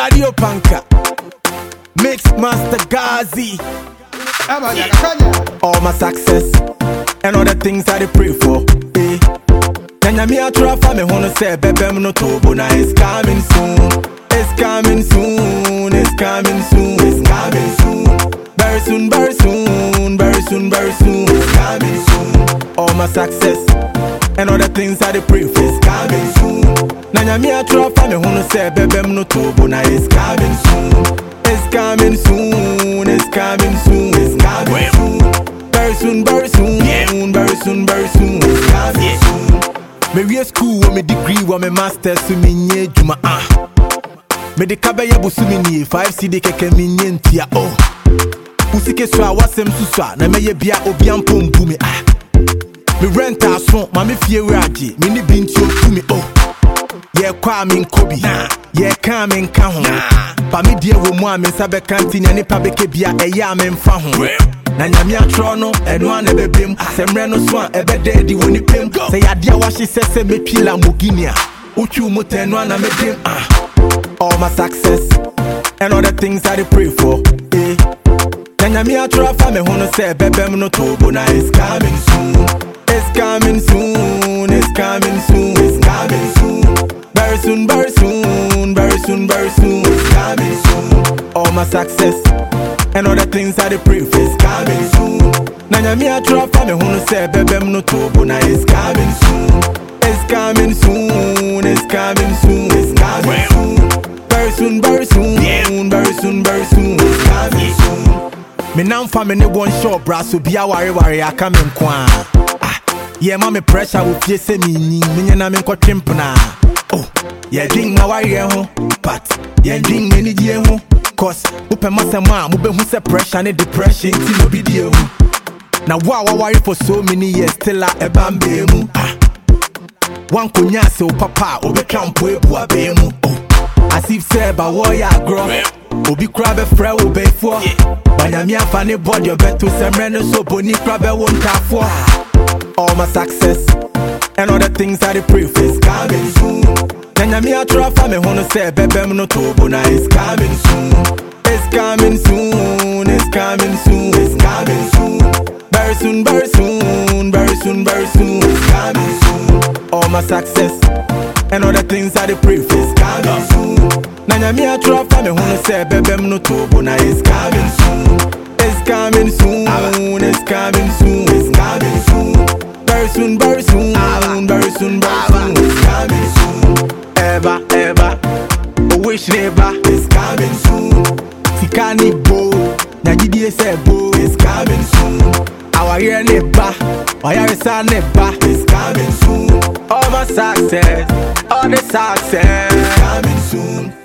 Radio Panka, Mix Master Gazi. All my success and all the things I pray for. Nanya mi atura fa me hono say bebe no tobo na it's coming soon. It's coming soon. It's coming soon. It's coming soon. Very soon, very soon, very soon, very soon. It's coming soon. All my success and all the things I pray for. It's coming soon. Nanya mi atura fa me hono say bebe no tobo na it's coming soon. It's coming soon. It's coming soon. It's coming soon. Very soon, very soon, very soon, very soon. It's coming soon. Me we school with me degree with me master so me nye juma me de kabe ya busu me ni 5 CD keke me nye ntia usike so a wasem susua na me ye bia obi ampo mbu me me rent aso ma me fie we age me ni bi nti otu me ye kwa me nkobi ye ka me nka ho ba me die wo mu a me sabe kantina ni pa beke bia eya me mfa ho na nyame atro no eno an ebebem semre no so an ebede di woni pem se yade a wahye sese mepila moginia uchu mutenu an amedem all my success and all the things I pray for na nyame atro fa me hono se bebem no tobo na it's coming soon. It's coming soon. It's coming soon. It's coming soon. Very soon, very soon, very soon, very soon. It's coming soon. All my success and all the things I pray for is coming soon. Nanya mi atura fa me hono say bebem no tobo na it's coming soon. It's coming soon. It's coming soon. It's coming soon. Very soon, very soon, very soon, very soon. It's coming soon. Me now fa me ne one shop bra so bia ware aka me nkwa. Yeah, ma me pressure wo fie se me ni me na me nkotwempna. Yeah, ding na ware ho, but yeah ding me ni die ho. Cause upe masema mube hu se pressure and depression ti no be die hu. Na wa worry for so many years still a ebambe mu. Wan konya se o papa obetwa mpo ebu abe mu. As if say ba wo ya agro obi kra be frɛ wo be fo. Banyame afa ne body obeto semre no so boni kra be wo ntafo. All my success and all the things I pray for is coming soon. Nanya atura fa me hono say bebem no tobo na it's coming soon. It's coming soon. It's coming soon. It's coming soon. Very soon, very soon, very soon, very soon. It's coming soon. All my success and all the things I pray for is coming soon. Nanya atura fa me hono say bebem no tobo na it's coming soon. It's coming soon. It's coming soon. It's coming soon. Very soon, very soon, very soon, very soon. It's coming soon. Ever, wish never. It's coming soon. Tikani bo, na gidi se bo. It's coming soon. Our year neba, our year is neba. It's coming soon. All my success, all the success. It's coming soon.